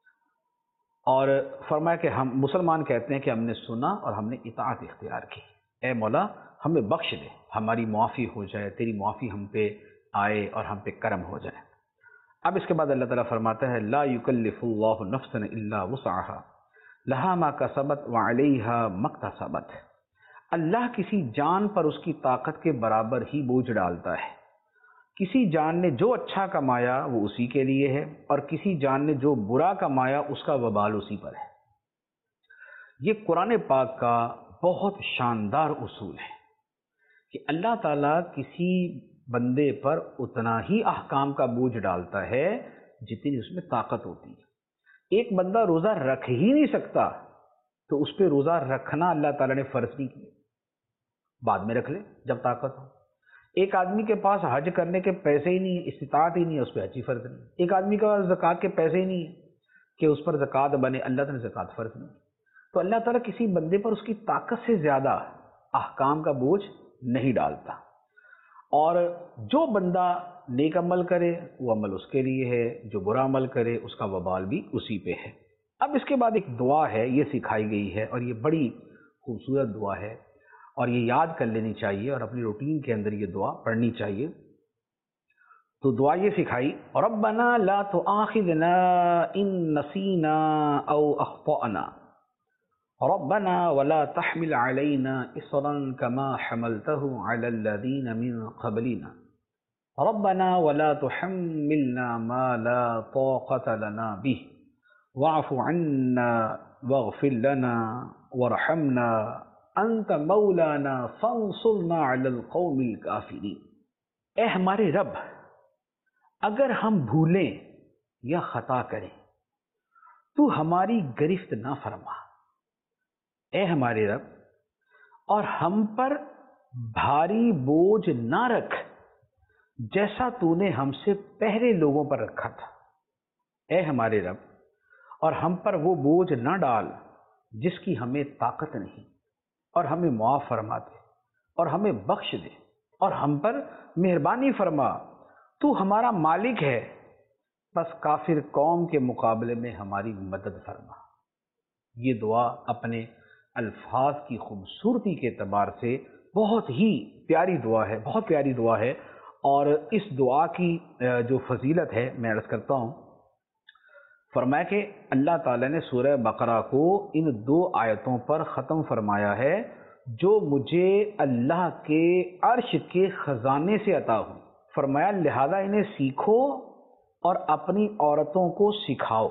اور فرمایا کہ ہم مسلمان کہتے ہیں کہ ہم نے سنا اور ہم نے اطاعت اختیار کی. اے مولا ہمیں بخش دے، ہماری معافی ہو جائے، تیری معافی ہم پہ آئے اور ہم پہ کرم ہو جائے. اب اس کے بعد اللہ تعالیٰ فرماتا ہے لا یکلف اللہ نفسا الا وسعها لها ما کسبت وعلیها ما اکتسبت. اللہ کسی جان پر اس کی طاقت کے برابر ہی بوجھ ڈالتا ہے. کسی جان نے جو اچھا کمایا وہ اسی کے لیے ہے، اور کسی جان نے جو برا کمایا اس کا وبال اسی پر ہے. یہ قرآن پاک کا بہت شاندار اصول ہے کہ اللہ تعالیٰ کسی بندے پر اتنا ہی احکام کا بوجھ ڈالتا ہے جتنی اس میں طاقت ہوتی ہے. ایک بندہ روزہ رکھ ہی نہیں سکتا تو اس پہ روزہ رکھنا اللہ تعالیٰ نے فرض نہیں کیا، بعد میں رکھ لے جب طاقت ہو. ایک آدمی کے پاس حج کرنے کے پیسے ہی نہیں ہے، استطاعت ہی نہیں ہے، اس پہ حج ہی فرض نہیں. ایک آدمی کے پاس زکوٰۃ کے پیسے ہی نہیں ہے کہ اس پر زکوٰۃ بنے، اللہ تعالیٰ نے زکوٰۃ فرض نہیں. تو اللہ تعالیٰ کسی بندے پر اس کی طاقت سے زیادہ احکام کا بوجھ نہیں ڈالتا. اور جو بندہ نیک عمل کرے وہ عمل اس کے لیے ہے، جو برا عمل کرے اس کا وبال بھی اسی پہ ہے. اب اس کے بعد ایک دعا ہے، یہ سکھائی گئی ہے اور یہ بڑی خوبصورت دعا ہے اور یہ یاد کر لینی چاہیے اور اپنی روٹین کے اندر یہ دعا پڑھنی چاہیے۔ تو دعا یہ سکھائی، ربنا لا تؤاخذنا ان نسینا او اخطأنا ربنا ولا تحمل علينا اصرا كما حملته على الذين من قبلنا ربنا ولا تحملنا ما لا طاقة لنا به واعف عنا واغفر لنا وارحمنا انت مولانا فانصرنا على القوم الكافرين۔ اے ہمارے رب، اگر ہم بھولیں یا خطا کریں تو ہماری گرفت نہ فرما، اے ہمارے رب، اور ہم پر بھاری بوجھ نہ رکھ جیسا تو نے ہم سے پہلے لوگوں پر رکھا تھا، اے ہمارے رب، اور ہم پر وہ بوجھ نہ ڈال جس کی ہمیں طاقت نہیں، اور ہمیں معاف فرما دے اور ہمیں بخش دے اور ہم پر مہربانی فرما، تو ہمارا مالک ہے، بس کافر قوم کے مقابلے میں ہماری مدد فرما۔ یہ دعا اپنے الفاظ کی خوبصورتی کے اعتبار سے بہت ہی پیاری دعا ہے، بہت پیاری دعا ہے، اور اس دعا کی جو فضیلت ہے میں عرض کرتا ہوں۔ فرمایا کہ اللہ تعالیٰ نے سورہ بقرہ کو ان دو آیتوں پر ختم فرمایا ہے جو مجھے اللہ کے عرش کے خزانے سے عطا ہو۔ فرمایا لہذا انہیں سیکھو اور اپنی عورتوں کو سکھاؤ۔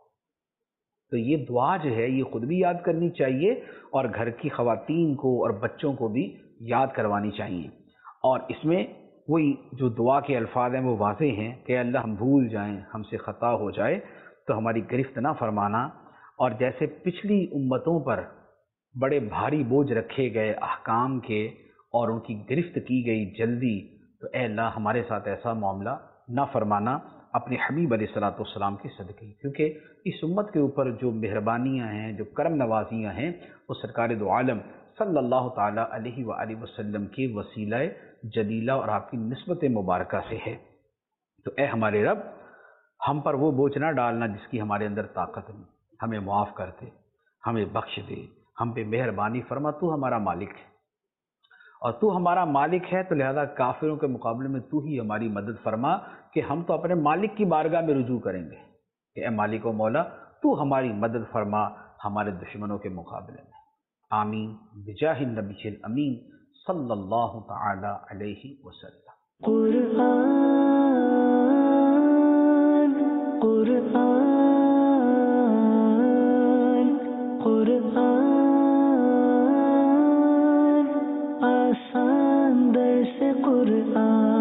تو یہ دعا جو ہے یہ خود بھی یاد کرنی چاہیے اور گھر کی خواتین کو اور بچوں کو بھی یاد کروانی چاہیے، اور اس میں وہی جو دعا کے الفاظ ہیں وہ واضح ہیں کہ اللہ ہم بھول جائیں، ہم سے خطا ہو جائے تو ہماری گرفت نہ فرمانا، اور جیسے پچھلی امتوں پر بڑے بھاری بوجھ رکھے گئے احکام کے اور ان کی گرفت کی گئی جلدی، تو اے اللہ ہمارے ساتھ ایسا معاملہ نہ فرمانا اپنے حبیب علیہ الصلوۃ والسلام کے صدقے، کیونکہ اس امت کے اوپر جو مہربانیاں ہیں، جو کرم نوازیاں ہیں، وہ سرکار دو عالم صلی اللہ تعالیٰ علیہ وآلہ وسلم کے وسیلہ جلیلہ اور آپ کی نسبت مبارکہ سے ہے۔ تو اے ہمارے رب، ہم پر وہ بوجھ نہ ڈالنا جس کی ہمارے اندر طاقت نہیں، ہمیں معاف کر دے، ہمیں بخش دے، ہم پہ مہربانی فرما، تو ہمارا مالک ہے، اور تو ہمارا مالک ہے تو لہذا کافروں کے مقابلے میں تو ہی ہماری مدد فرما کہ ہم تو اپنے مالک کی بارگاہ میں رجوع کریں گے کہ اے مالک و مولا تو ہماری مدد فرما ہمارے دشمنوں کے مقابلے میں۔ آمین بجاہ النبی الامین صلی اللہ تعالی علیہ وسلم۔ قرآن قرآن قرآن آسان درس قرآن